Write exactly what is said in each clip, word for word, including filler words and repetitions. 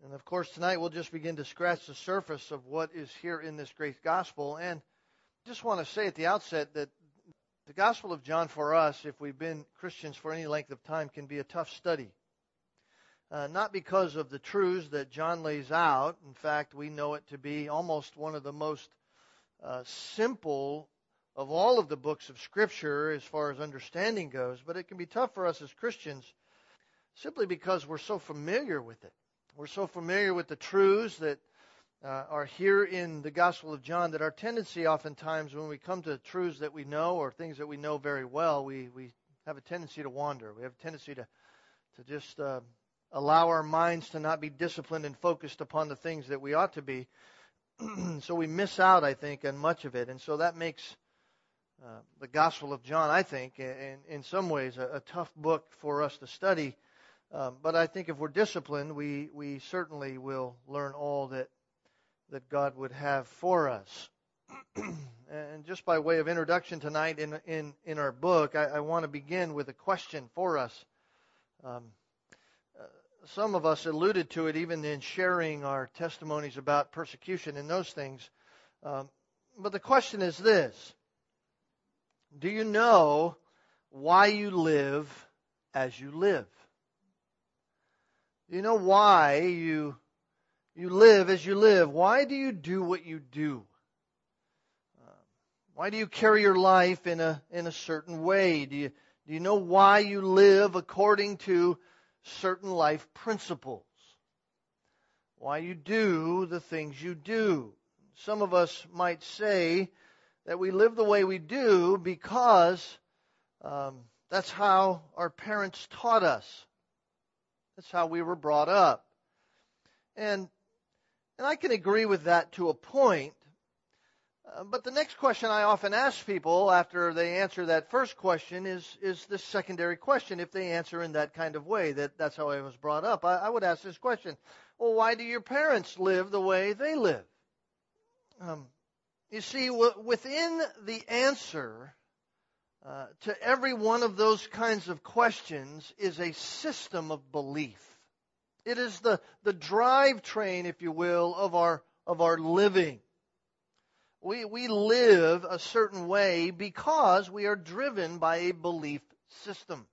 And of course, tonight we'll just begin to scratch the surface of what is here in this great gospel. And just want to say at the outset that the Gospel of John for us, if we've been Christians for any length of time, can be a tough study. Uh, not because of the truths that John lays out. In fact, we know it to be almost one of the most uh, simple of all of the books of Scripture as far as understanding goes. But it can be tough for us as Christians simply because we're so familiar with it. We're so familiar with the truths that uh, are here in the Gospel of John that our tendency oftentimes when we come to truths that we know or things that we know very well, we, we have a tendency to wander. We have a tendency to, to just uh, allow our minds to not be disciplined and focused upon the things that we ought to be. So we miss out, I think, on much of it. And so that makes uh, the Gospel of John, I think, in, in some ways a, a tough book for us to study. Um, but I think if we're disciplined, we, we certainly will learn all that that God would have for us. And just by way of introduction tonight in in, in our book, I, I want to begin with a question for us. Um, uh, some of us alluded to it even in sharing our testimonies about persecution and those things. Um, but the question is this: do you know why you live as you live? Do you know why you you live as you live? Why do you do what you do? Uh, why do you carry your life in a in a certain way? Do you do you know why you live according to certain life principles? Why you do the things you do? Some of us might say that we live the way we do because um, that's how our parents taught us. That's how we were brought up. And and I can agree with that to a point. Uh, but the next question I often ask people after they answer that first question is, is this secondary question. If they answer in that kind of way, that that's how I was brought up, I, I would ask this question. Well, why do your parents live the way they live? Um, you see, w- within the answer Uh, to every one of those kinds of questions is a system of belief. It is the, the drivetrain, if you will, of our of our living. We we live a certain way because we are driven by a belief system.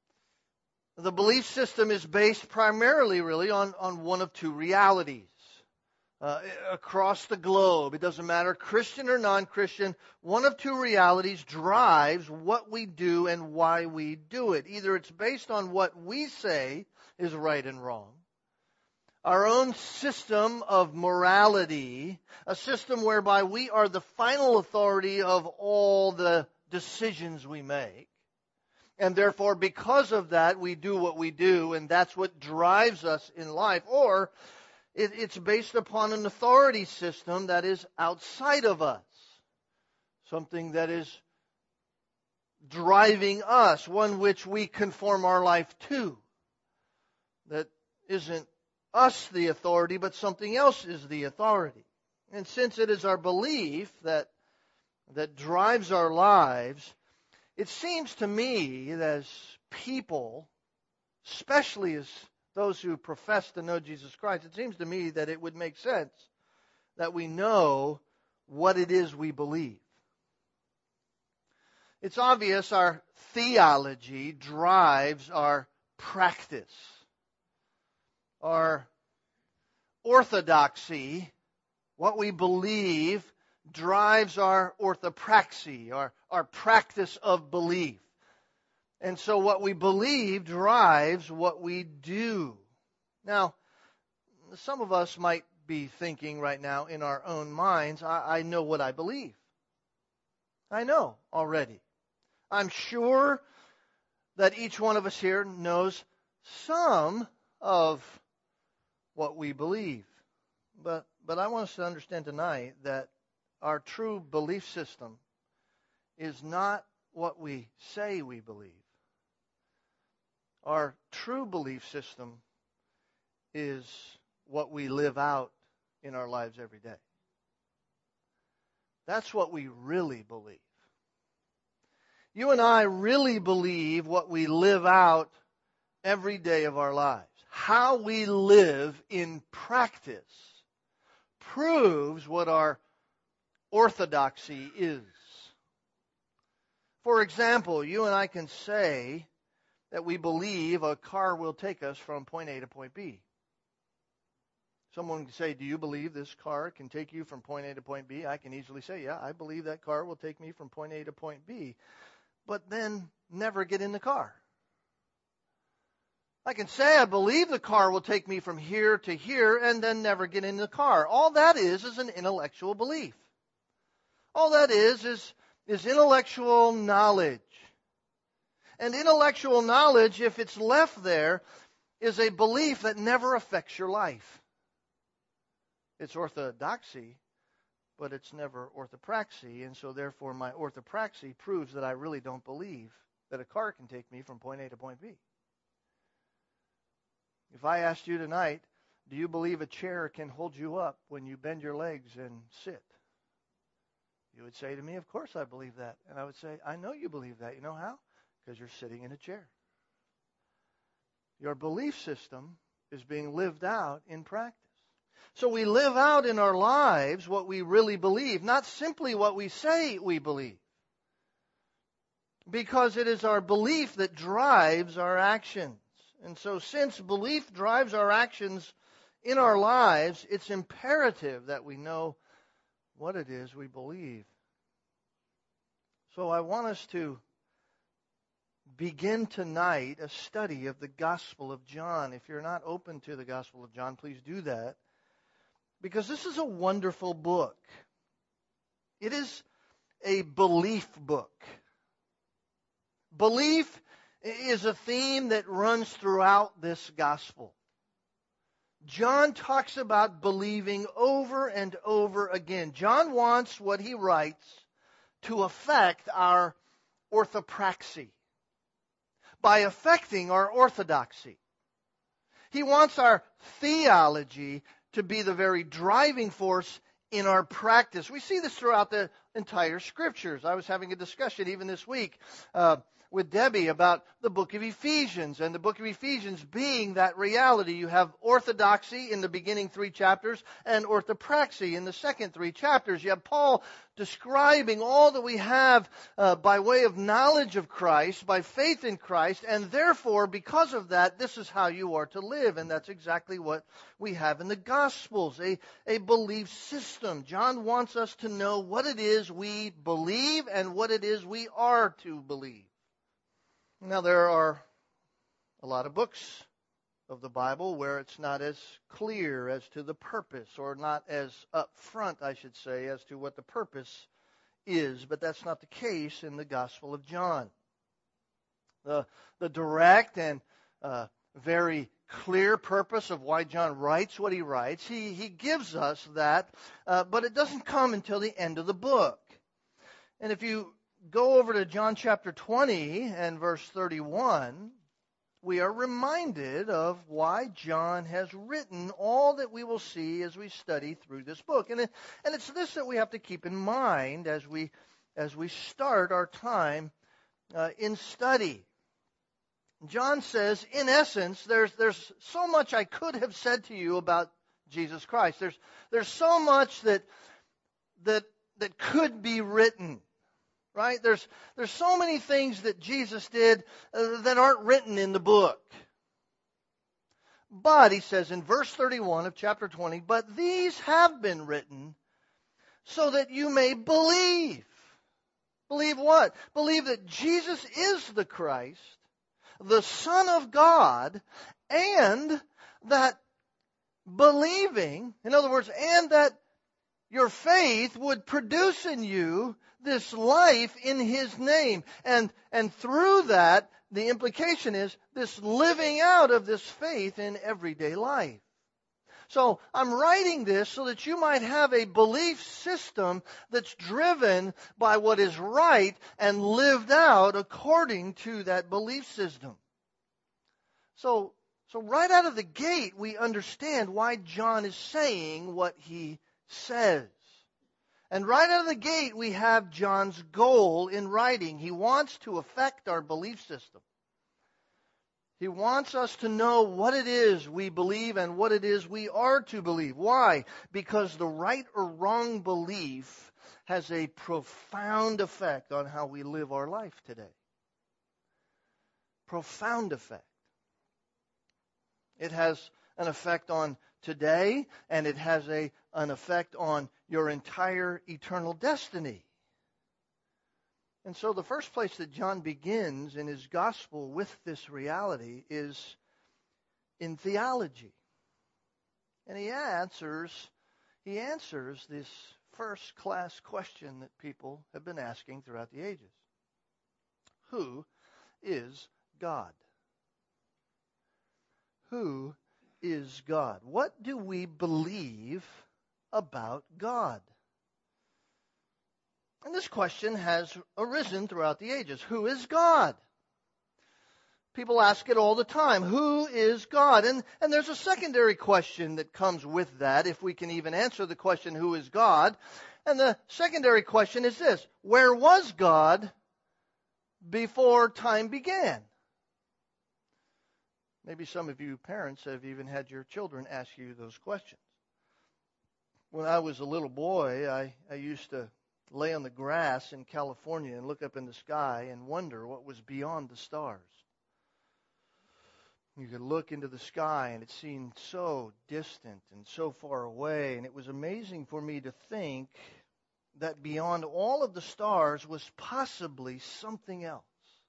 The belief system is based primarily, really, on, on one of two realities. Uh, across the globe, it doesn't matter, Christian or non-Christian, one of two realities drives what we do and why we do it. Either it's based on what we say is right and wrong, our own system of morality, a system whereby we are the final authority of all the decisions we make, and therefore because of that we do what we do, and that's what drives us in life. Or it's based upon an authority system that is outside of us. Something that is driving us, one which we conform our life to. That isn't us the authority, but something else is the authority. And since it is our belief that that drives our lives, it seems to me that as people, especially as those who profess to know Jesus Christ, it seems to me that it would make sense that we know what it is we believe. It's obvious our theology drives our practice. Our orthodoxy, what we believe, drives our orthopraxy, our, our practice of belief. And so what we believe drives what we do. Now, some of us might be thinking right now in our own minds, I, I know what I believe. I know already. I'm sure that each one of us here knows some of what we believe. But, but I want us to understand tonight that our true belief system is not what we say we believe. Our true belief system is what we live out in our lives every day. That's what we really believe. You and I really believe what we live out every day of our lives. how we live in practice proves what our orthodoxy is. For example, you and I can say that we believe a car will take us from point A to point B. Someone can say, do you believe this car can take you from point A to point B? I can easily say, yeah, I believe that car will take me from point A to point B. But then never get in the car. I can say I believe the car will take me from here to here and then never get in the car. All that is is an intellectual belief. All that is is, is intellectual knowledge. And intellectual knowledge, if it's left there, is a belief that never affects your life. It's orthodoxy, but it's never orthopraxy, and so therefore my orthopraxy proves that I really don't believe that a car can take me from point A to point B. If I asked you tonight, do you believe a chair can hold you up when you bend your legs and sit? You would say to me, of course I believe that. And I would say, I know you believe that. You know how? Because you're sitting in a chair. Your belief system is being lived out in practice. So we live out in our lives what we really believe, not simply what we say we believe. Because it is our belief that drives our actions. And so since belief drives our actions in our lives, it's imperative that we know what it is we believe. So I want us to begin tonight a study of the Gospel of John. If you're not open to the Gospel of John, please do that. Because this is a wonderful book. It is a belief book. Belief is a theme that runs throughout this gospel. John talks about believing over and over again. John wants what he writes to affect our orthopraxy, by affecting our orthodoxy. He wants our theology to be the very driving force in our practice. We see this throughout the entire Scriptures. I was having a discussion even this week uh, with Debbie about the book of Ephesians, and the book of Ephesians being that reality. You have orthodoxy in the beginning three chapters and orthopraxy in the second three chapters. You have Paul describing all that we have uh, by way of knowledge of Christ, by faith in Christ, and therefore, because of that, this is how you are to live. And that's exactly what we have in the Gospels, a, a belief system. John wants us to know what it is we believe and what it is we are to believe. Now, there are a lot of books of the Bible where it's not as clear as to the purpose, or not as upfront, I should say, as to what the purpose is. But that's not the case in the Gospel of John. The, the direct and uh, very clear purpose of why John writes what he writes, he, he gives us that, uh, but it doesn't come until the end of the book. And if you go over to John chapter twenty and verse thirty-one, we are reminded of why John has written all that we will see as we study through this book. And, it, and it's this that we have to keep in mind as we, as we start our time uh, in study. John says, in essence, there's, there's so much I could have said to you about Jesus Christ. There's, there's so much that, that, that could be written. Right? There's, there's so many things that Jesus did uh, that aren't written in the book. But, he says in verse thirty-one of chapter twenty, but these have been written so that you may believe. Believe what? Believe that Jesus is the Christ, the Son of God, and that believing, in other words, and that your faith would produce in you this life in His name. And, and through that, the implication is this living out of this faith in everyday life. So I'm writing this so that you might have a belief system that's driven by what is right and lived out according to that belief system. So, so right out of the gate, we understand why John is saying what he says. And right out of the gate, we have John's goal in writing. He wants to affect our belief system. He wants us to know what it is we believe and what it is we are to believe. Why? Because the right or wrong belief has a profound effect on how we live our life today. Profound effect. It has an effect on today, and it has a, an effect on your entire eternal destiny. And so the first place that John begins in his gospel with this reality is in theology. And he answers, he answers this first-class question that people have been asking throughout the ages. Who is God? Who is God? What do we believe about God? And this question has arisen throughout the ages. Who is God? People ask it all the time. Who is God? And, and there's a secondary question that comes with that, if we can even answer the question, who is God? And the secondary question is this: where was God before time began? Maybe some of you parents have even had your children ask you those questions. When I was a little boy, I, I used to lay on the grass in California and look up in the sky and wonder what was beyond the stars. You could look into the sky and it seemed so distant and so far away, and it was amazing for me to think that beyond all of the stars was possibly something else.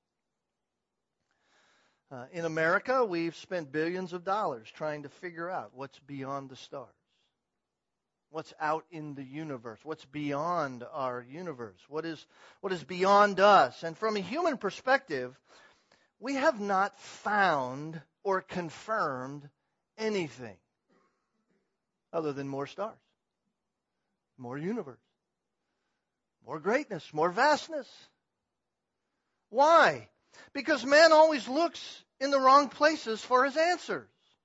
Uh, in America, we've spent billions of dollars trying to figure out what's beyond the stars. What's out in the universe? What's beyond our universe? What is, what is beyond us? And from a human perspective, we have not found or confirmed anything other than more stars, more universe, more greatness, more vastness. Why? Because man always looks in the wrong places for his answers.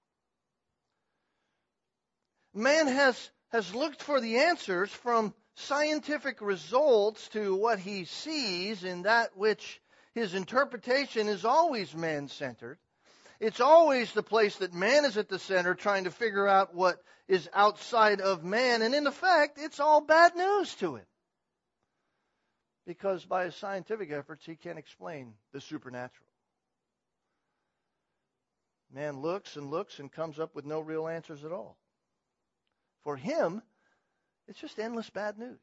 Man has, has looked for the answers from scientific results to what he sees in that which his interpretation is always man-centered. It's always the place that man is at the center trying to figure out what is outside of man. And in effect, it's all bad news to him. Because by his scientific efforts, he can't explain the supernatural. Man looks and looks and comes up with no real answers at all. For him, it's just endless bad news.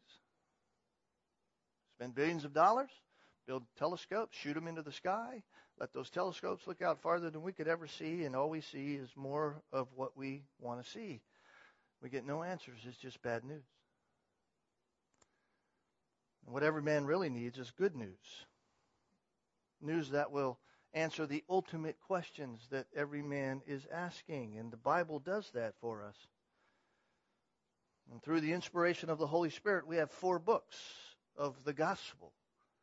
Spend billions of dollars, build telescopes, shoot them into the sky, let those telescopes look out farther than we could ever see, and all we see is more of what we want to see. We get no answers. It's just bad news. And what every man really needs is good news. News that will answer the ultimate questions that every man is asking. And the Bible does that for us. And through the inspiration of the Holy Spirit, we have four books of the gospel.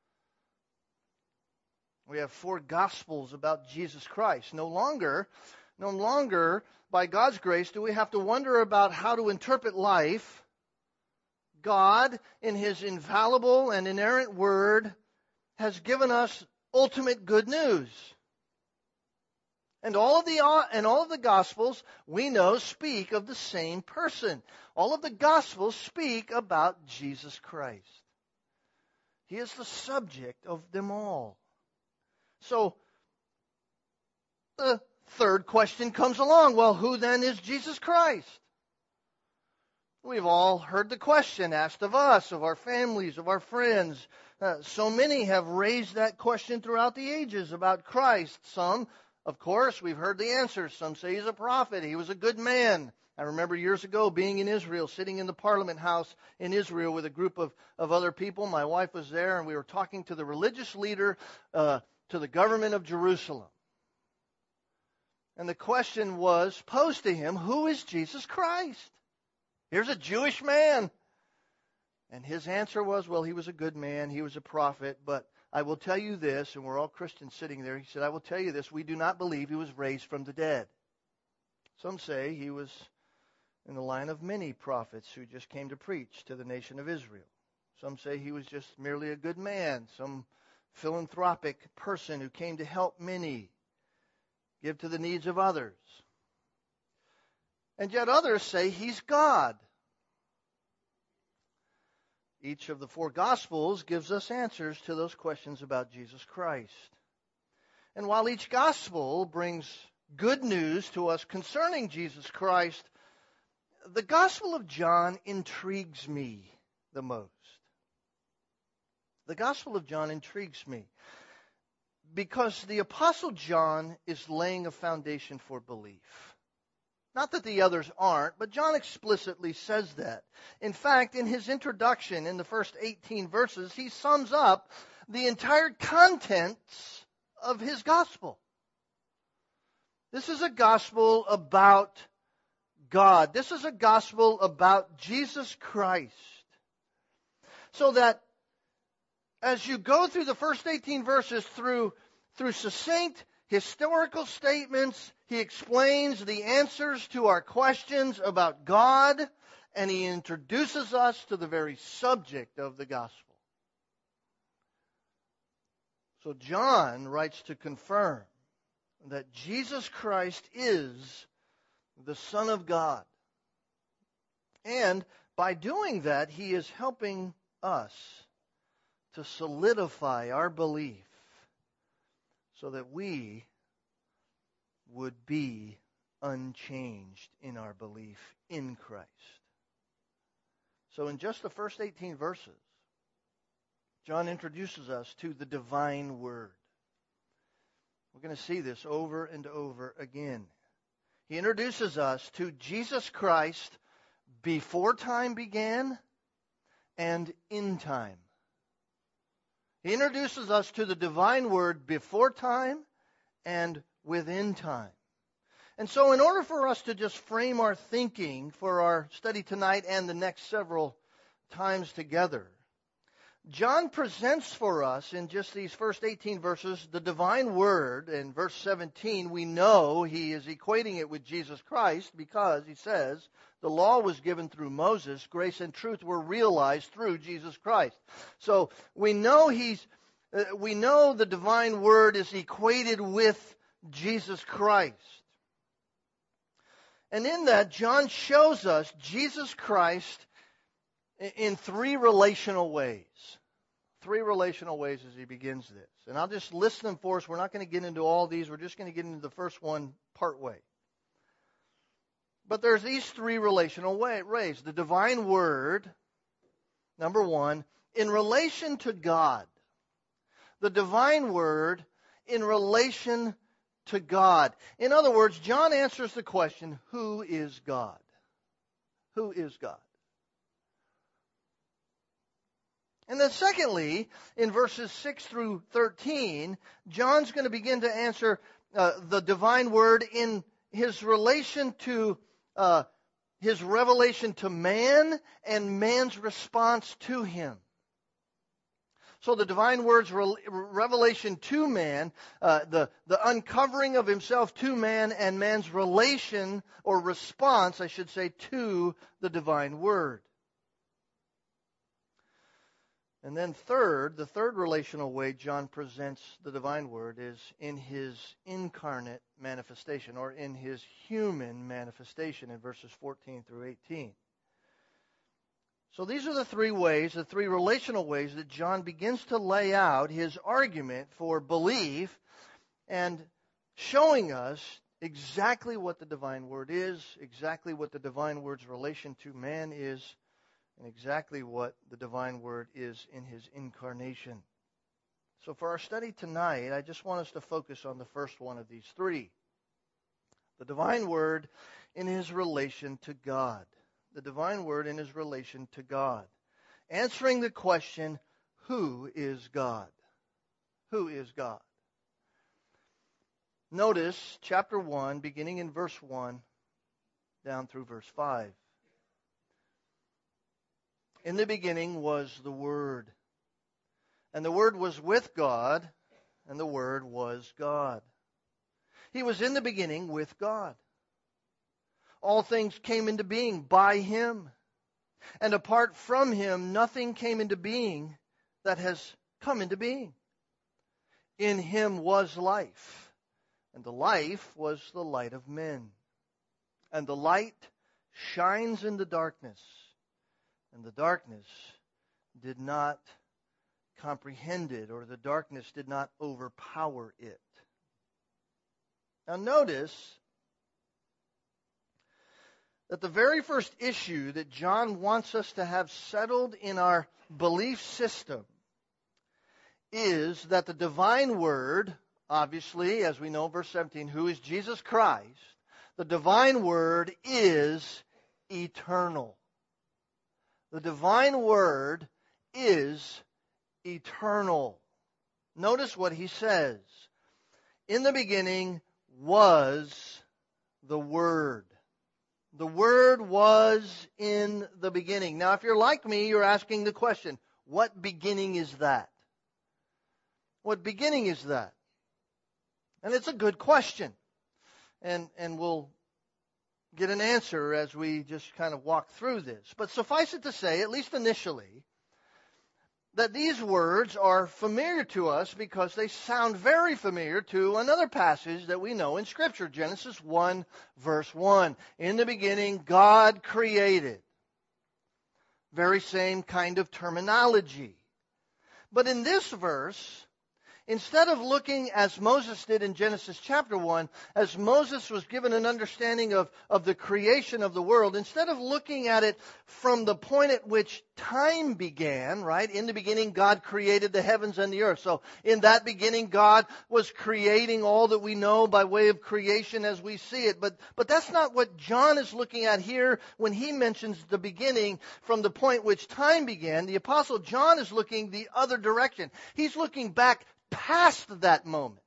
We have four gospels about Jesus Christ. No longer, no longer, by God's grace, do we have to wonder about how to interpret life. God, in His infallible and inerrant Word, has given us ultimate good news. And all of the and all of the Gospels, we know, speak of the same person. All of the Gospels speak about Jesus Christ. He is the subject of them all. So, the third question comes along. Well, who then is Jesus Christ? We've all heard the question asked of us, of our families, of our friends. Uh, so many have raised that question throughout the ages about Christ. Some, of course, we've heard the answer. Some say he's a prophet. He was a good man. I remember years ago being in Israel, sitting in the Parliament House in Israel with a group of, of other people. My wife was there, and we were talking to the religious leader, uh, to the government of Jerusalem. And the question was posed to him, who is Jesus Christ? Here's a Jewish man. And his answer was, well, he was a good man. He was a prophet. But I will tell you this, and we're all Christians sitting there. He said, I will tell you this. We do not believe he was raised from the dead. Some say he was in the line of many prophets who just came to preach to the nation of Israel. Some say he was just merely a good man, some philanthropic person who came to help many. give to the needs of others. And yet others say he's God. Each of the four Gospels gives us answers to those questions about Jesus Christ. And while each Gospel brings good news to us concerning Jesus Christ, the Gospel of John intrigues me the most. The Gospel of John intrigues me because the Apostle John is laying a foundation for belief. Not that the others aren't, but John explicitly says that. In fact, in his introduction, in the first eighteen verses, he sums up the entire contents of his gospel. This is a gospel about God. This is a gospel about Jesus Christ. So that as you go through the first eighteen verses through, through succinct historical statements, he explains the answers to our questions about God, and he introduces us to the very subject of the gospel. So John writes to confirm that Jesus Christ is the Son of God. And by doing that, he is helping us to solidify our belief so that we would be unchanged in our belief in Christ. So in just the first eighteen verses, John introduces us to the divine word. We're going to see this over and over again. He introduces us to Jesus Christ before time began and in time. He introduces us to the divine word before time and within time. And so in order for us to just frame our thinking for our study tonight and the next several times together, John presents for us in just these first eighteen verses the divine word. In verse seventeen, we know he is equating it with Jesus Christ because he says the law was given through Moses, grace and truth were realized through Jesus Christ. So we know he's uh, we know the divine word is equated with Jesus Christ. And in that, John shows us Jesus Christ in three relational ways. Three relational ways as he begins this. And I'll just list them for us. We're not going to get into all these. We're just going to get into the first one part way. But there's these three relational ways. The divine word, number one, in relation to God. The divine word in relation to God. In other words, John answers the question, who is God? Who is God? And then secondly, in verses six through thirteen, John's going to begin to answer uh, the divine word in his relation to uh, his revelation to man and man's response to him. So the divine word's re- revelation to man, uh, the, the uncovering of himself to man and man's relation or response, I should say, to the divine word. And then third, the third relational way John presents the divine word is in his incarnate manifestation, or in his human manifestation in verses fourteen through eighteen. So these are the three ways, the three relational ways that John begins to lay out his argument for belief and showing us exactly what the divine word is, exactly what the divine word's relation to man is, and exactly what the divine word is in his incarnation. So for our study tonight, I just want us to focus on the first one of these three. The divine word in his relation to God. The divine word in his relation to God. Answering the question, who is God? Who is God? Notice chapter one, beginning in verse one, down through verse five. In the beginning was the Word, and the Word was with God, and the Word was God. He was in the beginning with God. All things came into being by Him, and apart from Him, nothing came into being that has come into being. In Him was life, And the life was the light of men. And the light shines in the darkness, and the darkness did not comprehend it, or the darkness did not overpower it. Now notice that the very first issue that John wants us to have settled in our belief system is that the divine word, obviously, as we know, verse seventeen, who is Jesus Christ, the divine word is eternal. The divine word is eternal. Notice what he says. In the beginning was the Word. The Word was in the beginning. Now, if you're like me, you're asking the question, what beginning is that? What beginning is that? And it's a good question. And, and we'll get an answer as we just kind of walk through this. But suffice it to say, at least initially, that these words are familiar to us because they sound very familiar to another passage that we know in Scripture, Genesis one, verse one. In the beginning, God created. Very same kind of terminology. But in this verse, instead of looking as Moses did in Genesis chapter one, as Moses was given an understanding of, of the creation of the world, instead of looking at it from the point at which time began, right? In the beginning, God created the heavens and the earth. So in that beginning, God was creating all that we know by way of creation as we see it. But, but that's not what John is looking at here when he mentions the beginning from the point which time began. The Apostle John is looking the other direction. He's looking back past that moment.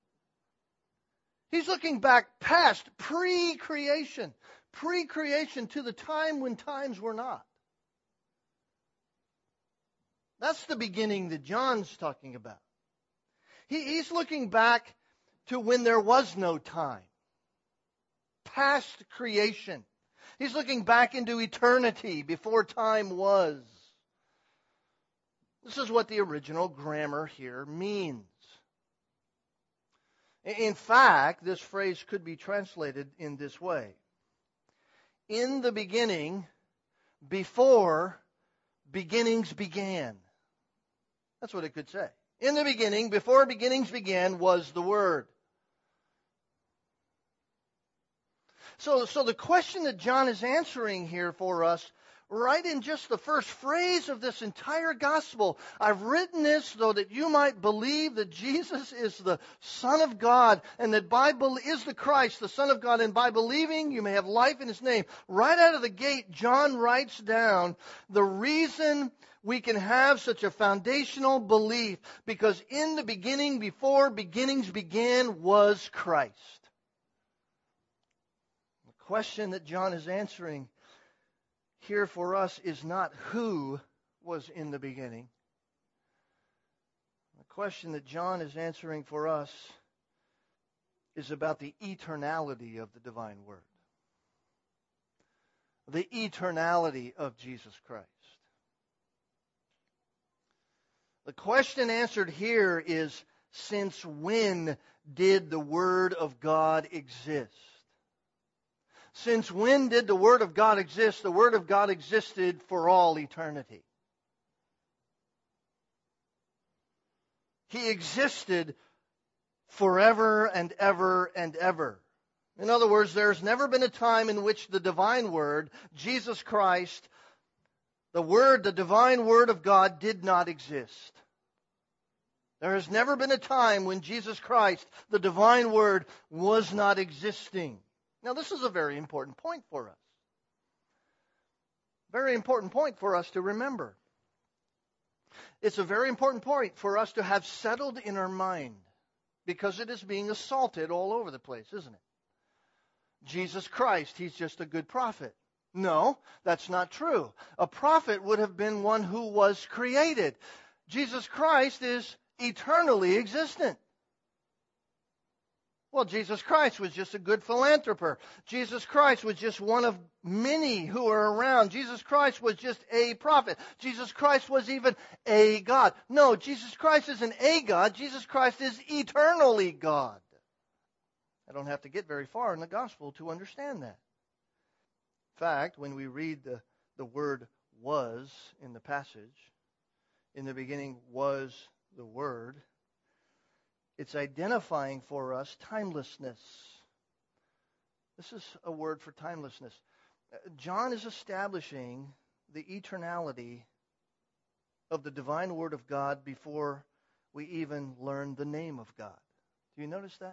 He's looking back past pre-creation, pre-creation to the time when times were not. That's the beginning that John's talking about. He, he's looking back to when there was no time, past creation. He's looking back into eternity before time was. This is what the original grammar here means. In fact, this phrase could be translated in this way. In the beginning, before beginnings began. That's what it could say. In the beginning, before beginnings began, was the Word. So, so the question that John is answering here for us, right in just the first phrase of this entire gospel, I've written this so that you might believe that Jesus is the Son of God and that by is the Christ, the Son of God, and by believing you may have life in His name. Right out of the gate, John writes down the reason we can have such a foundational belief, because in the beginning, before beginnings began, was Christ. The question that John is answering here for us is not who was in the beginning. The question that John is answering for us is about the eternality of the divine Word. The eternality of Jesus Christ. The question answered here is, since when did the Word of God exist? Since when did the Word of God exist? The Word of God existed for all eternity. He existed forever and ever and ever. In other words, there's never been a time in which the divine Word, Jesus Christ, the Word, the divine Word of God, did not exist. There has never been a time when Jesus Christ, the divine Word, was not existing. Now, this is a very important point for us. Very important point for us to remember. It's a very important point for us to have settled in our mind, because it is being assaulted all over the place, isn't it? Jesus Christ, He's just a good prophet. No, that's not true. A prophet would have been one who was created. Jesus Christ is eternally existent. Well, Jesus Christ was just a good philanthropist. Jesus Christ was just one of many who are around. Jesus Christ was just a prophet. Jesus Christ was even a God. No, Jesus Christ isn't a God. Jesus Christ is eternally God. I don't have to get very far in the gospel to understand that. In fact, when we read the, the word was in the passage, in the beginning was the Word, it's identifying for us timelessness. This is a word for timelessness. John is establishing the eternality of the divine Word of God before we even learn the name of God. Do you notice that?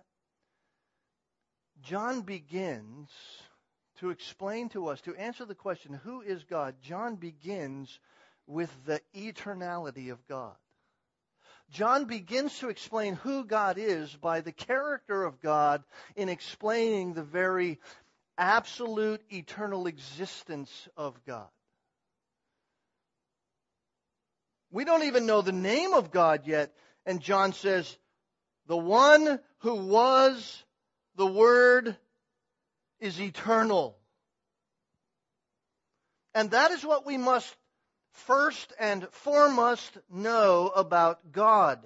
John begins to explain to us, to answer the question, who is God? John begins with the eternality of God. John begins to explain who God is by the character of God in explaining the very absolute eternal existence of God. We don't even know the name of God yet, and John says, the one who was the Word is eternal. And that is what we must first and foremost know about God.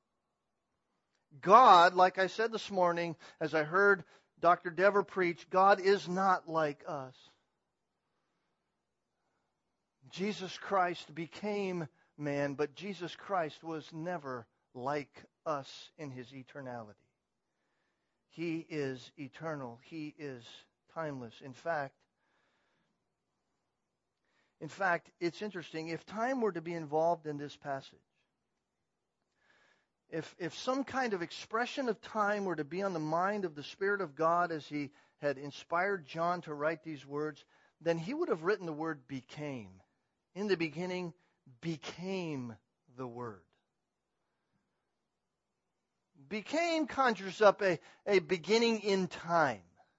God, like I said this morning, as I heard Doctor Dever preach, God is not like us. Jesus Christ became man, but Jesus Christ was never like us in his eternality. He is eternal. He is timeless. In fact, In fact, it's interesting. If time were to be involved in this passage, if, if some kind of expression of time were to be on the mind of the Spirit of God as he had inspired John to write these words, then he would have written the word became. In the beginning, became the Word. Became conjures up a, a beginning in time.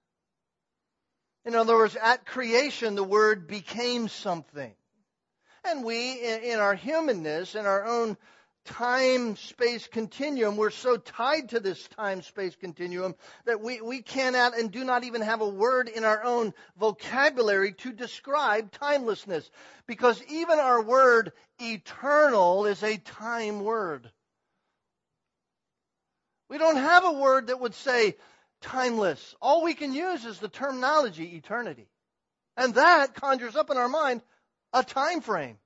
In other words, at creation, the Word became something. And we, in our humanness, in our own time-space continuum, we're so tied to this time-space continuum that we, we cannot and do not even have a word in our own vocabulary to describe timelessness. Because even our word eternal is a time word. We don't have a word that would say timeless. All we can use is the terminology eternity. And that conjures up in our mind a time frame.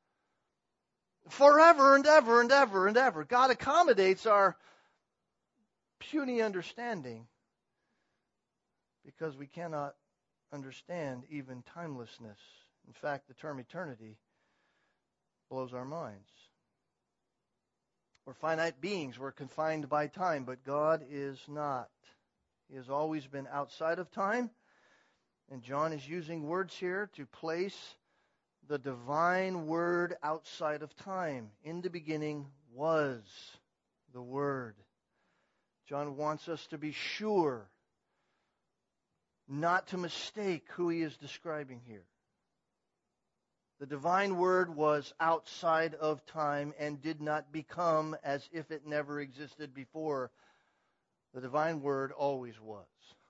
Forever and ever and ever and ever. God accommodates our puny understanding because we cannot understand even timelessness. In fact, the term eternity blows our minds. We're finite beings. We're confined by time, but God is not. He has always been outside of time. And John is using words here to place the divine Word outside of time. In the beginning was the Word. John wants us to be sure, not to mistake who he is describing here. The divine Word was outside of time and did not become as if it never existed before. The divine Word always was.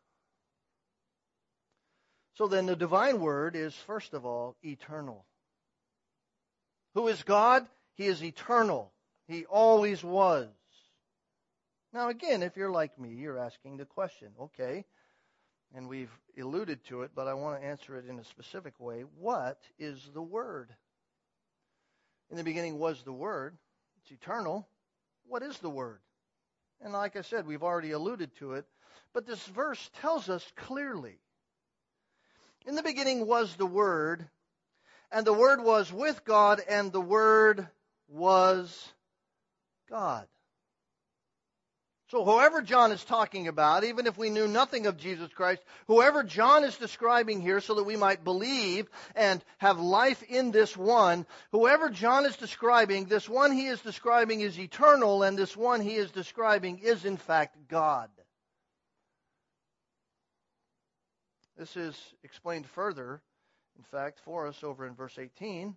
So then the divine Word is, first of all, eternal. Who is God? He is eternal. He always was. Now again, if you're like me, you're asking the question, okay, and we've alluded to it, but I want to answer it in a specific way. What is the Word? In the beginning was the Word. It's eternal. What is the Word? And like I said, we've already alluded to it, but this verse tells us clearly. In the beginning was the Word, and the Word was with God, and the Word was God. So whoever John is talking about, even if we knew nothing of Jesus Christ, whoever John is describing here so that we might believe and have life in this one, whoever John is describing, this one he is describing is eternal, and this one he is describing is in fact God. This is explained further, in fact, for us over in verse eighteen,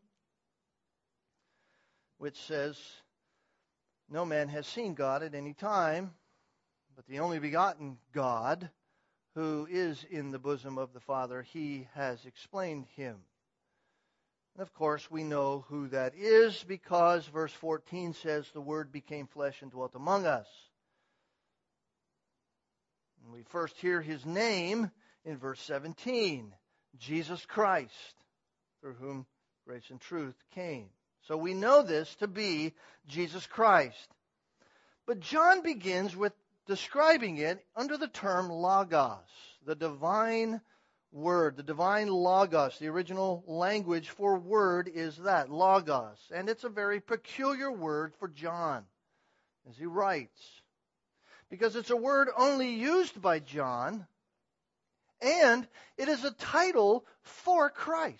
which says, no man has seen God at any time, but the only begotten God, who is in the bosom of the Father, he has explained him. And of course, we know who that is because verse fourteen says, the Word became flesh and dwelt among us. And we first hear his name in verse seventeen, Jesus Christ, through whom grace and truth came. So we know this to be Jesus Christ. But John begins with describing it under the term logos, the divine word, the divine logos. The original language for word is that, logos. And it's a very peculiar word for John as he writes, because it's a word only used by John, and it is a title for Christ.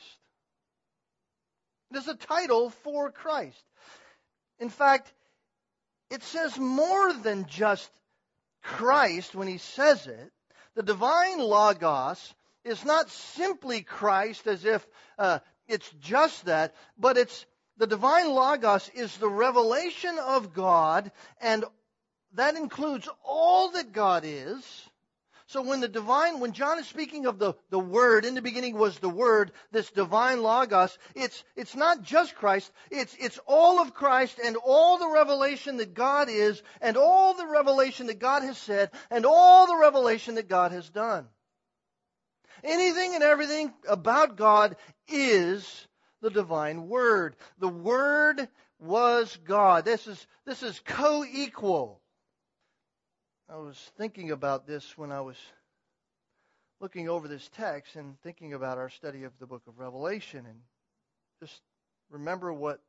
It is a title for Christ. In fact, it says more than just Christ when he says it. The divine logos is not simply Christ as if uh, it's just that, but it's the divine logos is the revelation of God, and that includes all that God is. So when the divine, when John is speaking of the, the Word, in the beginning was the Word, this divine logos, it's it's not just Christ, it's it's all of Christ and all the revelation that God is, and all the revelation that God has said, and all the revelation that God has done. Anything and everything about God is the divine Word. The Word was God. This is this is co-equal. I was thinking about this when I was looking over this text and thinking about our study of the book of Revelation, and just remember what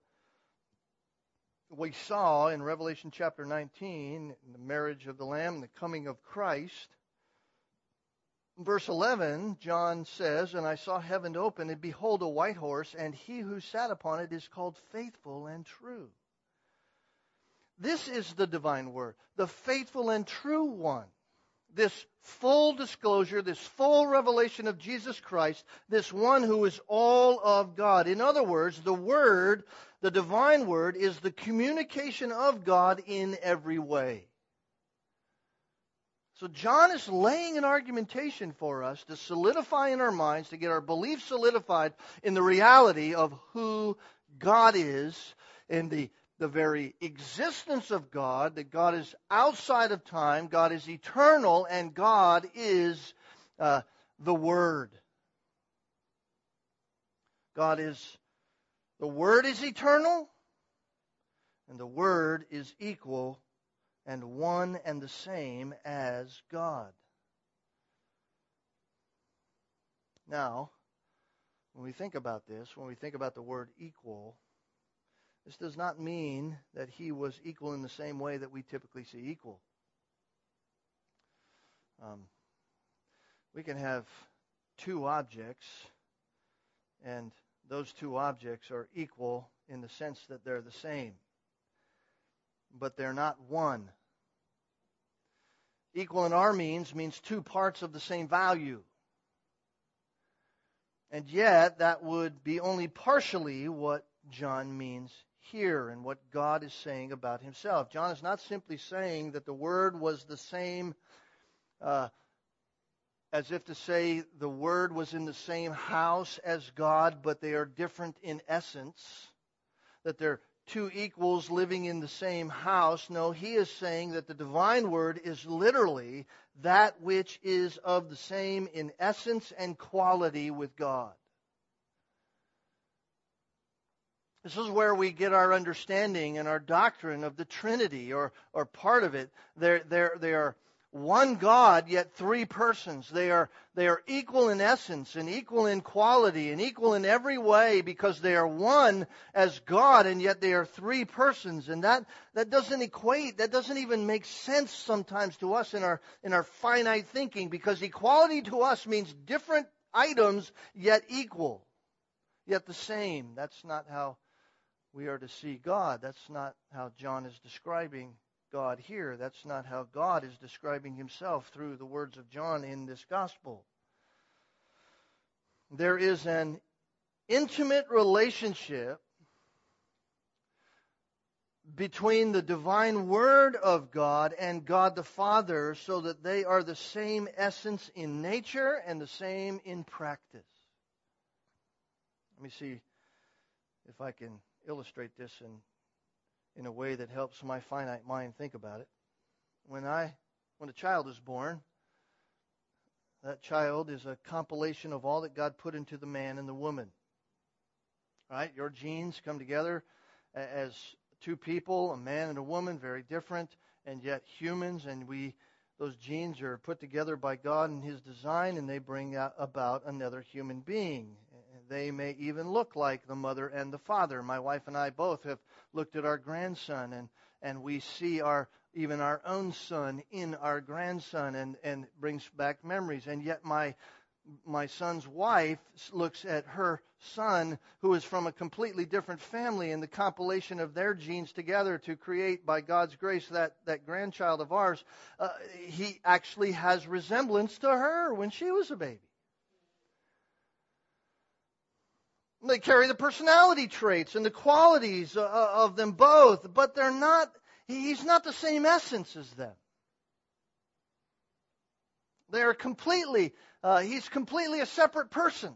we saw in Revelation chapter nineteen, the marriage of the Lamb and the coming of Christ. In verse eleven, John says, "And I saw heaven open, and behold, a white horse, and he who sat upon it is called Faithful and True." This is the divine word, the faithful and true one. This full disclosure, this full revelation of Jesus Christ, this one who is all of God. In other words, the Word, the divine Word, is the communication of God in every way. So John is laying an argumentation for us to solidify in our minds, to get our belief solidified in the reality of who God is, and the The very existence of God, that God is outside of time, God is eternal, and God is uh, the Word. God is, the Word is eternal, and the Word is equal and one and the same as God. Now, when we think about this, when we think about the word equal, this does not mean that he was equal in the same way that we typically see equal. Um, we can have two objects, and those two objects are equal in the sense that they're the same, but they're not one. Equal in our means means two parts of the same value. And yet, that would be only partially what John means here and what God is saying about himself. John is not simply saying that the Word was the same, uh, as if to say the Word was in the same house as God, but they are different in essence, that they're two equals living in the same house. No, he is saying that the divine Word is literally that which is of the same in essence and quality with God. This is where we get our understanding and our doctrine of the Trinity, or or part of it. They're, they're, they are one God, yet three persons. They are, they are equal in essence and equal in quality and equal in every way because they are one as God, and yet they are three persons. And that, that doesn't equate, that doesn't even make sense sometimes to us in our, in our finite thinking, because equality to us means different items yet equal, yet the same. That's not how we are to see God. That's not how John is describing God here. That's not how God is describing himself through the words of John in this gospel. There is an intimate relationship between the divine Word of God and God the Father, so that they are the same essence in nature and the same in practice. Let me see if I can illustrate this in, in a way that helps my finite mind think about it. When I, when a child is born, that child is a compilation of all that God put into the man and the woman. Right? Your genes come together as two people, a man and a woman, very different, and yet humans, and we those genes are put together by God in His design, and they bring about another human being. They may even look like the mother and the father. My wife and I both have looked at our grandson, and, and we see our even our own son in our grandson, and, and brings back memories. And yet my my son's wife looks at her son, who is from a completely different family, and the compilation of their genes together to create, by God's grace, that, that grandchild of ours. Uh, he actually has resemblance to her when she was a baby. They carry the personality traits and the qualities uh, of them both, but they're not, he's not the same essence as them. They are completely, uh, he's completely a separate person.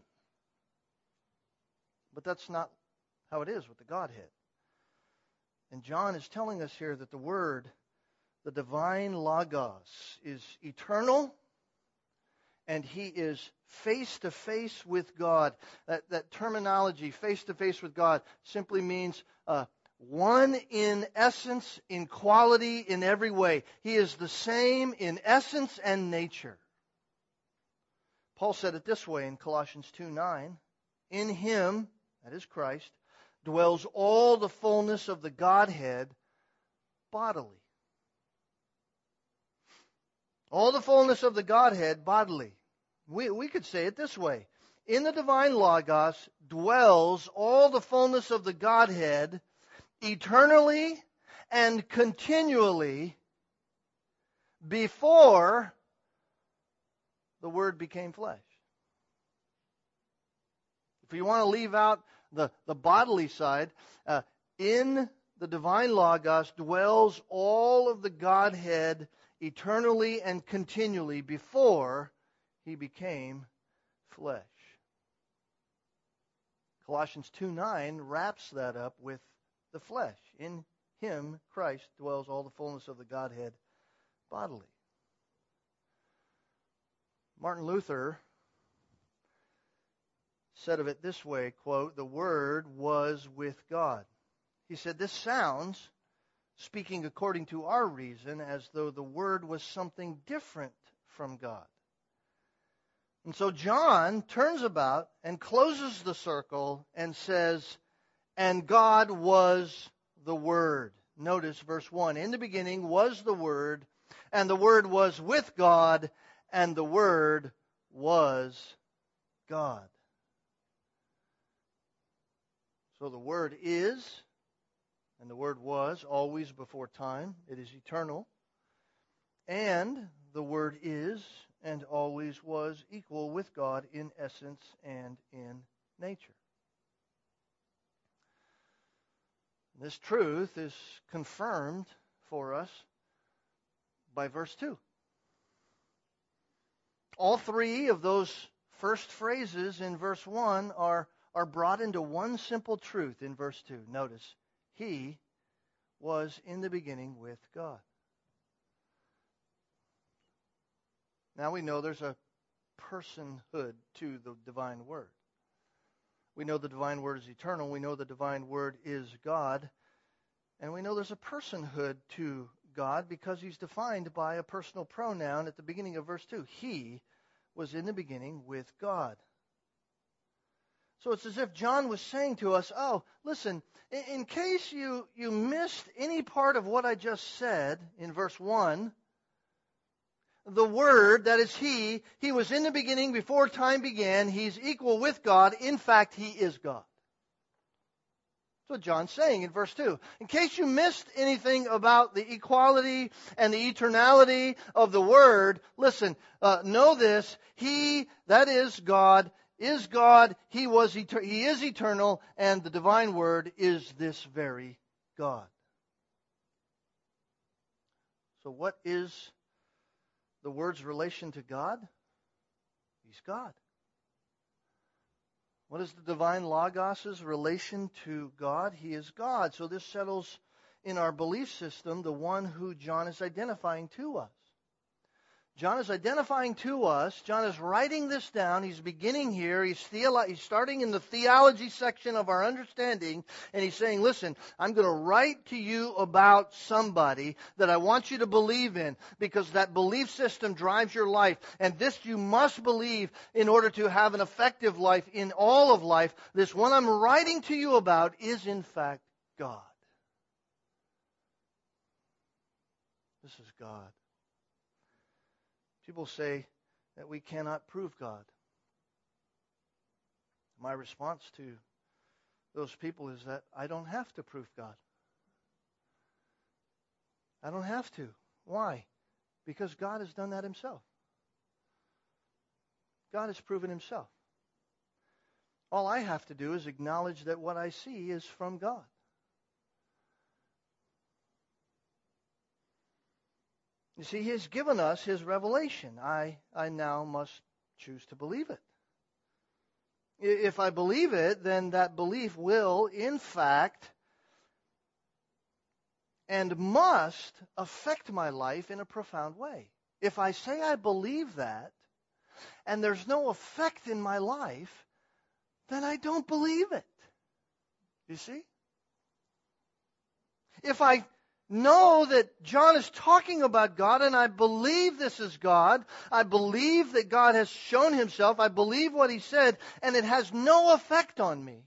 But that's not how it is with the Godhead. And John is telling us here that the Word, the divine Logos, is eternal, and He is face-to-face with God. That, that terminology, face-to-face with God, simply means uh, one in essence, in quality, in every way. He is the same in essence and nature. Paul said it this way in Colossians two nine, in Him, that is Christ, dwells all the fullness of the Godhead bodily. All the fullness of the Godhead bodily. We, we could say it this way. In the divine Logos dwells all the fullness of the Godhead eternally and continually before the Word became flesh. If you want to leave out the, the bodily side, uh, in the divine Logos dwells all of the Godhead eternally and continually before He became flesh. Colossians two nine wraps that up with the flesh. In Him, Christ, dwells all the fullness of the Godhead bodily. Martin Luther said of it this way, quote, the Word was with God. He said, this sounds, speaking according to our reason, as though the Word was something different from God. And so John turns about and closes the circle and says, and God was the Word. Notice verse one, in the beginning was the Word, and the Word was with God, and the Word was God. So the Word is, and the Word was, always before time. It is eternal. And the Word is, and always was, equal with God in essence and in nature. This truth is confirmed for us by verse two. All three of those first phrases in verse one are, are brought into one simple truth in verse two. Notice, He was in the beginning with God. Now we know there's a personhood to the divine Word. We know the divine Word is eternal. We know the divine Word is God. And we know there's a personhood to God because He's defined by a personal pronoun at the beginning of verse two. He was in the beginning with God. So it's as if John was saying to us, oh, listen, in, in case you, you missed any part of what I just said in verse one, the Word, that is He, He was in the beginning before time began. He's equal with God. In fact, He is God. That's what John's saying in verse two. In case you missed anything about the equality and the eternality of the Word, listen, uh, know this. He, that is God, is God. He was eter- He is eternal, and the divine Word is this very God. So what is the Word's relation to God? He's God. What is the divine Logos' relation to God? He is God. So this settles in our belief system the one who John is identifying to us. John is identifying to us, John is writing this down, he's beginning here, he's, theolo- he's starting in the theology section of our understanding, and he's saying, listen, I'm going to write to you about somebody that I want you to believe in, because that belief system drives your life, and this you must believe in order to have an effective life in all of life. This one I'm writing to you about is in fact God. This is God. People say that we cannot prove God. My response to those people is that I don't have to prove God. I don't have to. Why? Because God has done that himself. God has proven himself. All I have to do is acknowledge that what I see is from God. You see, he has given us his revelation. I, I now must choose to believe it. If I believe it, then that belief will, in fact, and must affect my life in a profound way. If I say I believe that, and there's no effect in my life, then I don't believe it. You see? If I know that John is talking about God, and I believe this is God, I believe that God has shown himself, I believe what he said, and it has no effect on me,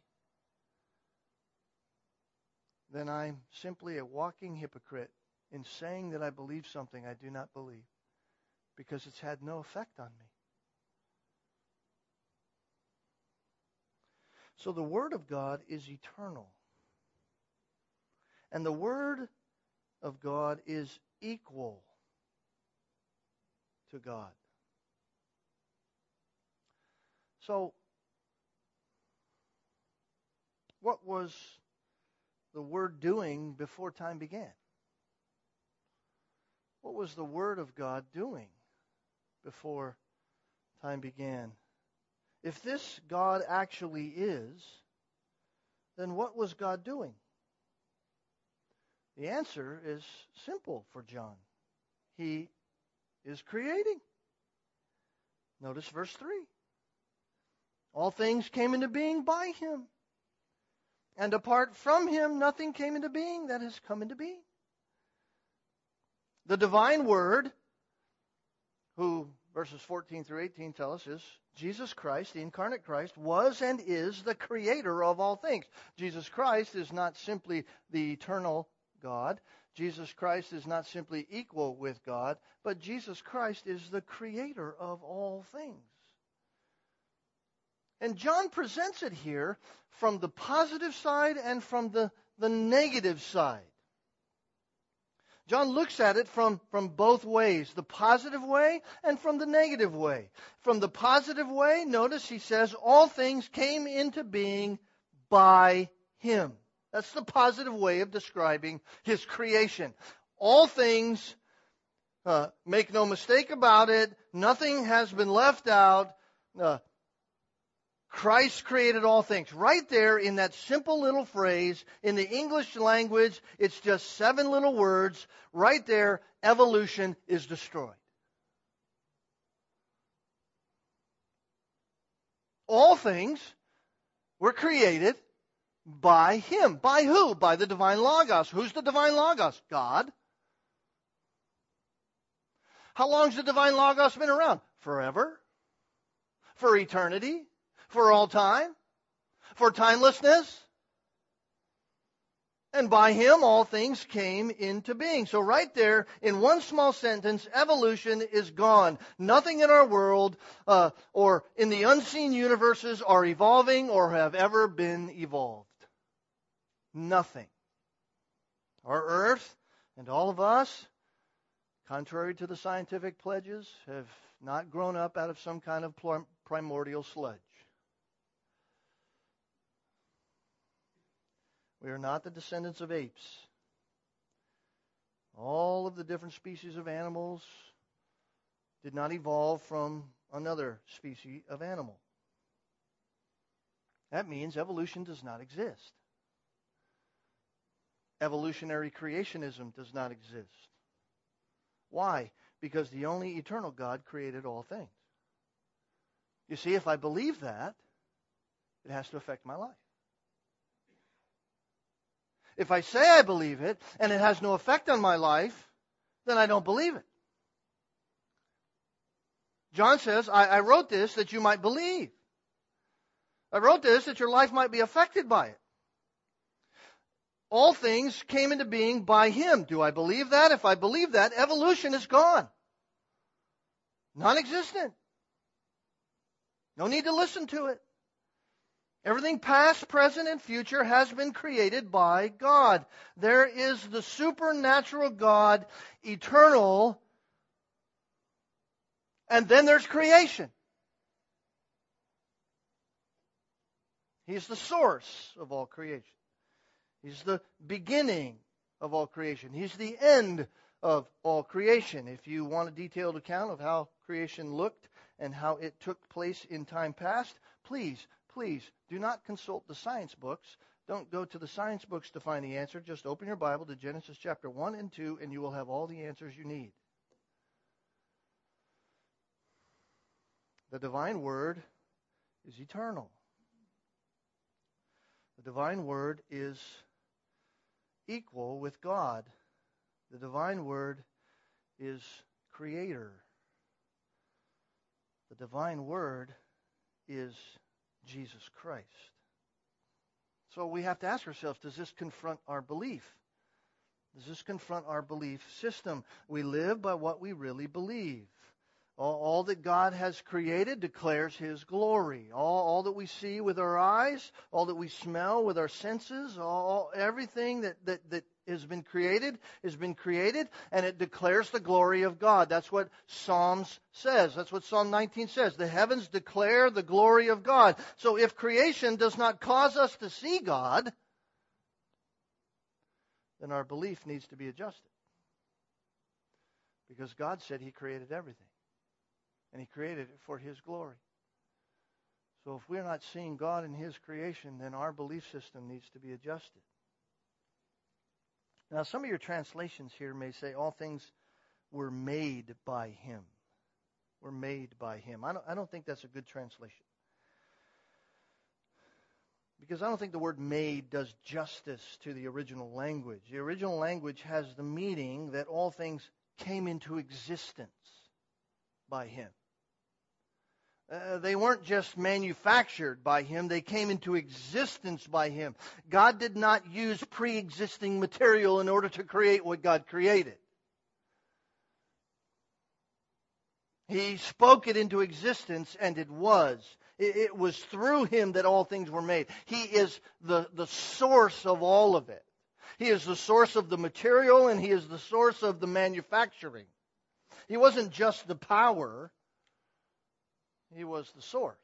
then I'm simply a walking hypocrite in saying that I believe something I do not believe, because it's had no effect on me. So the Word of God is eternal. And the Word of God is equal to God. So, what was the Word doing before time began? What was the Word of God doing before time began? If this God actually is, then what was God doing? The answer is simple for John. He is creating. Notice verse three. All things came into being by him. And apart from him, nothing came into being that has come into being. The divine Word, who verses fourteen through eighteen tell us is Jesus Christ, the incarnate Christ, was and is the creator of all things. Jesus Christ is not simply the eternal God. Jesus Christ is not simply equal with God, but Jesus Christ is the creator of all things. And John presents it here from the positive side and from the, the negative side. John looks at it from, from both ways, the positive way and from the negative way. From the positive way, notice he says, all things came into being by him. That's the positive way of describing his creation. All things, uh, make no mistake about it, nothing has been left out. Uh, Christ created all things. Right there in that simple little phrase, in the English language, it's just seven little words. Right there, evolution is destroyed. All things were created by him. By who? By the divine Logos. Who's the divine Logos? God. How long's the divine Logos been around? Forever. For eternity. For all time. For timelessness. And by him all things came into being. So right there, in one small sentence, evolution is gone. Nothing in our world uh, or in the unseen universes are evolving or have ever been evolved. Nothing. Our earth and all of us, contrary to the scientific pledges, have not grown up out of some kind of primordial sludge. We are not the descendants of apes. All of the different species of animals did not evolve from another species of animal. That means evolution does not exist. Evolutionary creationism does not exist. Why? because the only eternal God created all things. You see, if I believe that, it has to affect my life. If I say I believe it and it has no effect on my life, then I don't believe it. John says, I, I wrote this that you might believe. I wrote this that your life might be affected by it. All things came into being by Him. Do I believe that? If I believe that, evolution is gone. Non-existent. No need to listen to it. Everything past, present, and future has been created by God. There is the supernatural God, eternal, and then there's creation. He's the source of all creation. He's the beginning of all creation. He's the end of all creation. If you want a detailed account of how creation looked and how it took place in time past, please, please do not consult the science books. Don't go to the science books to find the answer. Just open your Bible to Genesis chapter one and two, and you will have all the answers you need. The divine word is eternal. The divine word is equal with God. The divine word is creator. The divine word is Jesus Christ. So we have to ask ourselves, does this confront our belief? Does this confront our belief system? We live by what we really believe. All, all that God has created declares His glory. All, all that we see with our eyes, all that we smell with our senses, all everything that, that, that has been created has been created, and it declares the glory of God. That's what Psalms says. That's what Psalm nineteen says. The heavens declare the glory of God. So if creation does not cause us to see God, then our belief needs to be adjusted. Because God said He created everything. And He created it for His glory. So if we're not seeing God in His creation, then our belief system needs to be adjusted. Now, some of your translations here may say all things were made by Him. Were made by Him. I don't, I don't think that's a good translation. Because I don't think the word made does justice to the original language. The original language has the meaning that all things came into existence by Him. Uh, they weren't just manufactured by Him, they came into existence by Him. God did not use pre-existing material in order to create what God created. He spoke it into existence, and it was. It, it was through Him that all things were made. He is the, the source of all of it. He is the source of the material, and He is the source of the manufacturing. He wasn't just the power. He was the source.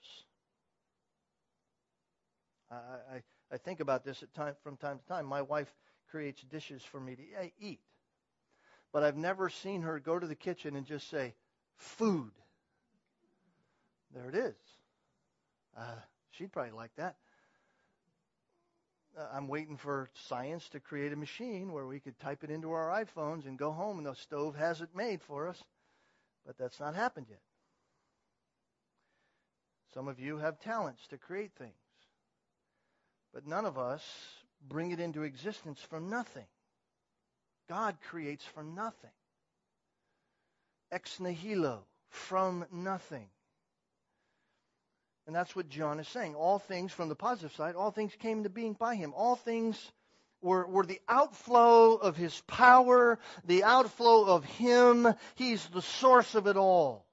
I, I, I think about this at time, from time to time. My wife creates dishes for me to eat. But I've never seen her go to the kitchen and just say, food. There it is. Uh, she'd probably like that. Uh, I'm waiting for science to create a machine where we could type it into our iPhones and go home and the stove has it made for us. But that's not happened yet. Some of you have talents to create things. But none of us bring it into existence from nothing. God creates from nothing. Ex nihilo, from nothing. And that's what John is saying. All things, from the positive side, all things came into being by Him. All things were, were the outflow of His power, the outflow of Him. He's the source of it all.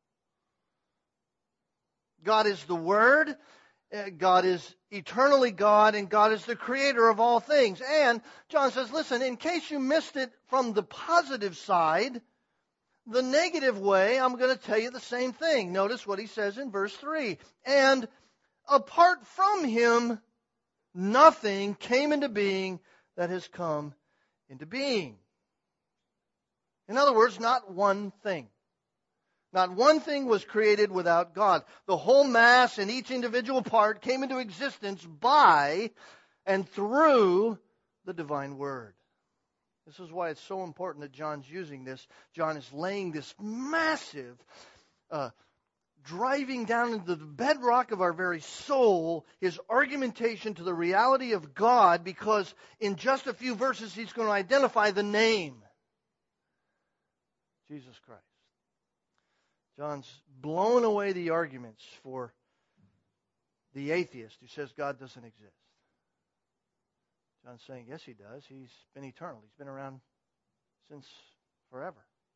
God is the Word, God is eternally God, and God is the creator of all things. And John says, listen, in case you missed it from the positive side, the negative way, I'm going to tell you the same thing. Notice what he says in verse three. And apart from Him, nothing came into being that has come into being. In other words, not one thing. Not one thing was created without God. The whole mass and each individual part came into existence by and through the divine Word. This is why it's so important that John's using this. John is laying this massive, uh, driving down into the bedrock of our very soul, his argumentation to the reality of God, because in just a few verses he's going to identify the name, Jesus Christ. John's blown away the arguments for the atheist who says God doesn't exist. John's saying, yes, he does. He's been eternal. He's been around since forever.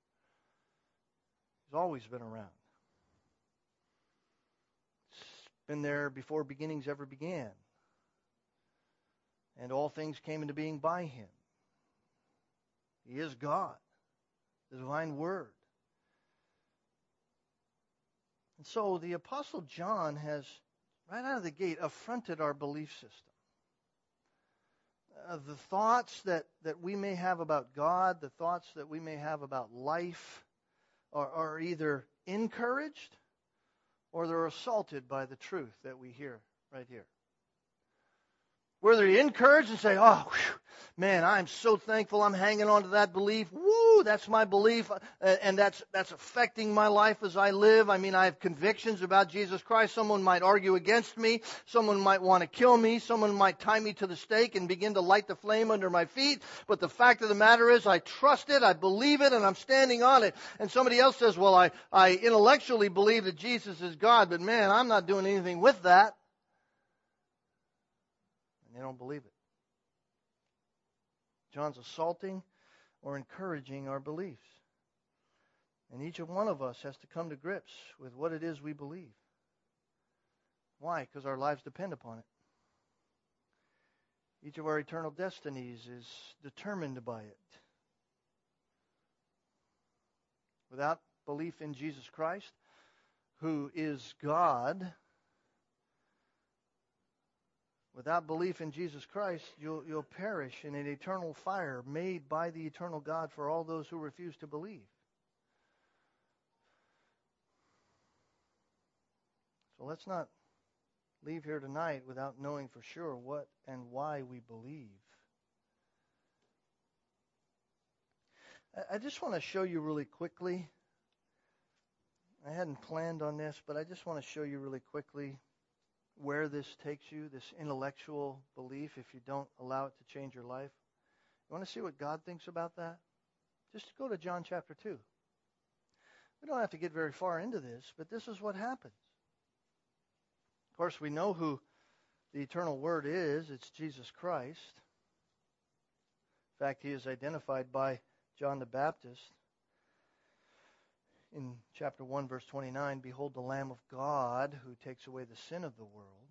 He's always been around. He's been there before beginnings ever began. And all things came into being by him. He is God, the divine Word. And so the Apostle John has, right out of the gate, affronted our belief system. Uh, the thoughts that, that we may have about God, the thoughts that we may have about life, are, are either encouraged or they're assaulted by the truth that we hear right here. Whether they're encouraged and say, oh, whew, man, I'm so thankful I'm hanging on to that belief. Woo, that's my belief, and that's that's affecting my life as I live. I mean, I have convictions about Jesus Christ. Someone might argue against me. Someone might want to kill me. Someone might tie me to the stake and begin to light the flame under my feet. But the fact of the matter is, I trust it, I believe it, and I'm standing on it. And somebody else says, well, I, I intellectually believe that Jesus is God, but man, I'm not doing anything with that. They don't believe it. John's assaulting or encouraging our beliefs. And each one of us has to come to grips with what it is we believe. Why? Because our lives depend upon it. Each of our eternal destinies is determined by it. Without belief in Jesus Christ, who is God, without belief in Jesus Christ, you'll, you'll perish in an eternal fire made by the eternal God for all those who refuse to believe. So let's not leave here tonight without knowing for sure what and why we believe. I just want to show you really quickly. I hadn't planned on this, but I just want to show you really quickly where this takes you, this intellectual belief, if you don't allow it to change your life. You want to see what God thinks about that? Just go to John chapter two. We don't have to get very far into this, but this is what happens. Of course, we know who the eternal Word is. It's Jesus Christ. In fact, he is identified by John the Baptist in chapter one, verse twenty-nine, behold the Lamb of God who takes away the sin of the world.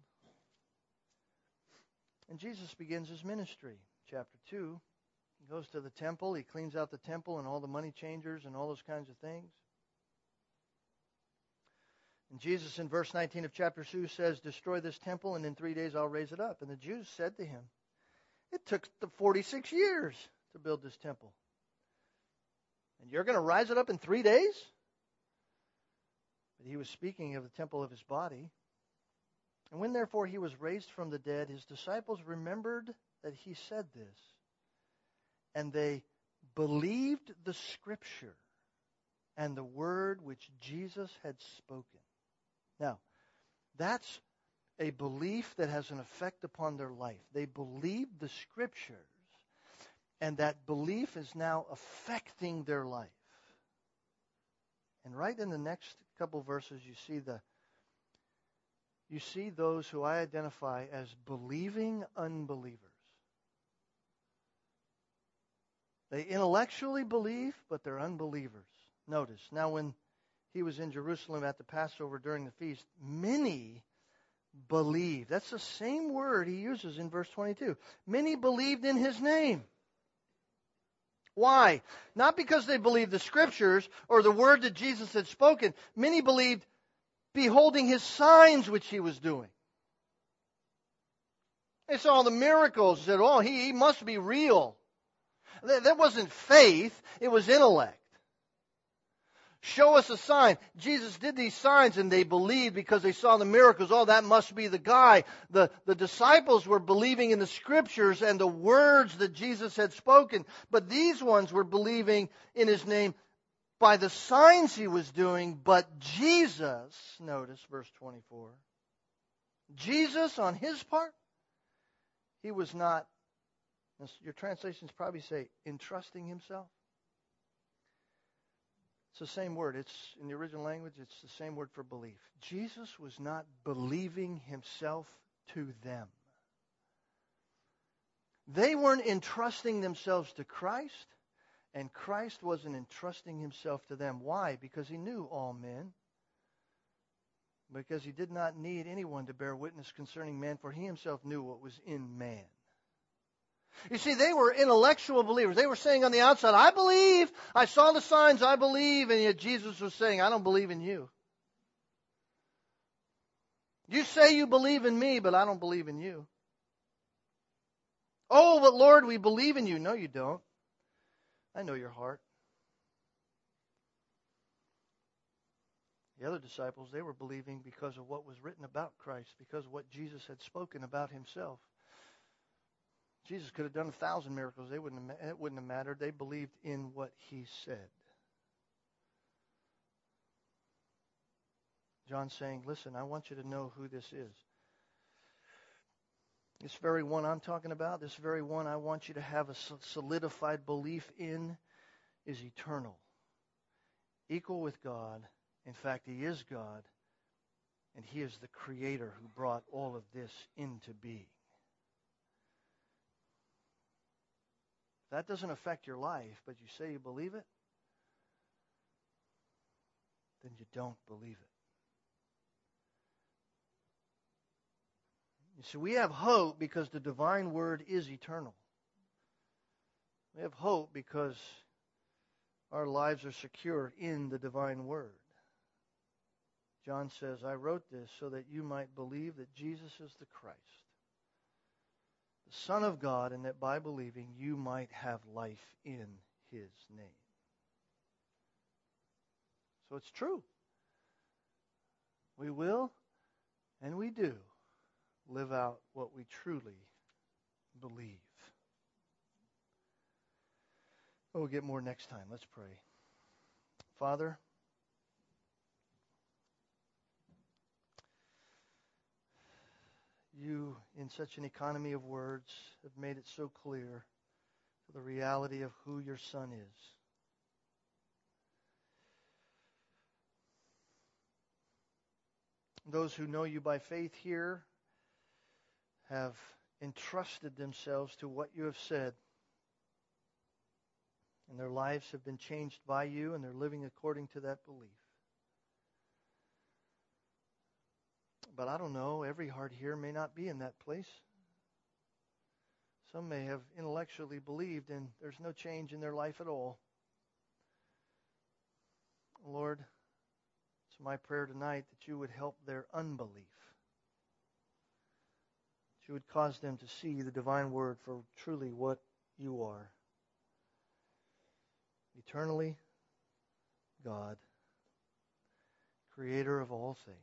And Jesus begins his ministry. Chapter two, he goes to the temple, he cleans out the temple and all the money changers and all those kinds of things. And Jesus in verse nineteen of chapter two says, destroy this temple and in three days I'll raise it up. And the Jews said to him, it took the forty-six years to build this temple. And you're going to rise it up in three days? But he was speaking of the temple of his body. And when therefore he was raised from the dead, his disciples remembered that he said this. And they believed the Scripture and the word which Jesus had spoken. Now, that's a belief that has an effect upon their life. They believed the Scriptures, and that belief is now affecting their life. And right in the next couple verses, you see the you see those who I identify as believing unbelievers. They intellectually believe, but they're unbelievers. Notice, now when he was in Jerusalem at the Passover during the feast, many believed. That's the same word he uses in verse twenty-two. Many believed in his name. Why? Not because they believed the Scriptures or the word that Jesus had spoken. Many believed beholding his signs which he was doing. They saw the miracles and said, oh, he, he must be real. That wasn't faith, it was intellect. Show us a sign. Jesus did these signs and they believed because they saw the miracles. Oh, that must be the guy. The, the disciples were believing in the Scriptures and the words that Jesus had spoken. But these ones were believing in His name by the signs He was doing. But Jesus, notice verse twenty-four, Jesus on His part, He was not, your translations probably say, entrusting Himself. It's the same word. It's in the original language, it's the same word for belief. Jesus was not believing Himself to them. They weren't entrusting themselves to Christ, and Christ wasn't entrusting Himself to them. Why? Because He knew all men. Because He did not need anyone to bear witness concerning man, for He Himself knew what was in man. You see, they were intellectual believers. They were saying on the outside, I believe, I saw the signs, I believe, and yet Jesus was saying, I don't believe in you. You say you believe in me, but I don't believe in you. Oh, but Lord, we believe in you. No, you don't. I know your heart. The other disciples, they were believing because of what was written about Christ, because of what Jesus had spoken about Himself. Jesus could have done a thousand miracles. They wouldn't have, it wouldn't have mattered. They believed in what He said. John's saying, listen, I want you to know who this is. This very one I'm talking about, this very one I want you to have a solidified belief in, is eternal. Equal with God. In fact, He is God. And He is the Creator who brought all of this into being. That doesn't affect your life, but you say you believe it, then you don't believe it. You see, we have hope because the divine word is eternal. We have hope because our lives are secured in the divine word. John says, I wrote this so that you might believe that Jesus is the Christ, the Son of God, and that by believing you might have life in His name. So it's true. We will, and we do, live out what we truly believe. We'll get more next time. Let's pray. Father, You, in such an economy of words, have made it so clear the reality of who Your Son is. Those who know You by faith here have entrusted themselves to what You have said. And their lives have been changed by You, and they're living according to that belief. But I don't know, every heart here may not be in that place. Some may have intellectually believed and there's no change in their life at all. Lord, it's my prayer tonight that You would help their unbelief. That You would cause them to see the divine word for truly what You are. Eternally, God, Creator of all things.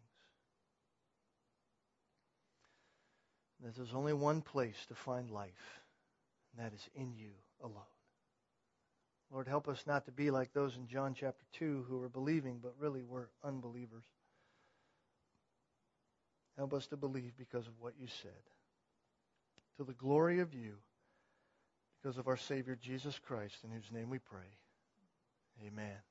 That there's only one place to find life, and that is in You alone. Lord, help us not to be like those in John chapter two who were believing but really were unbelievers. Help us to believe because of what You said. To the glory of You, because of our Savior Jesus Christ, in whose name we pray. Amen.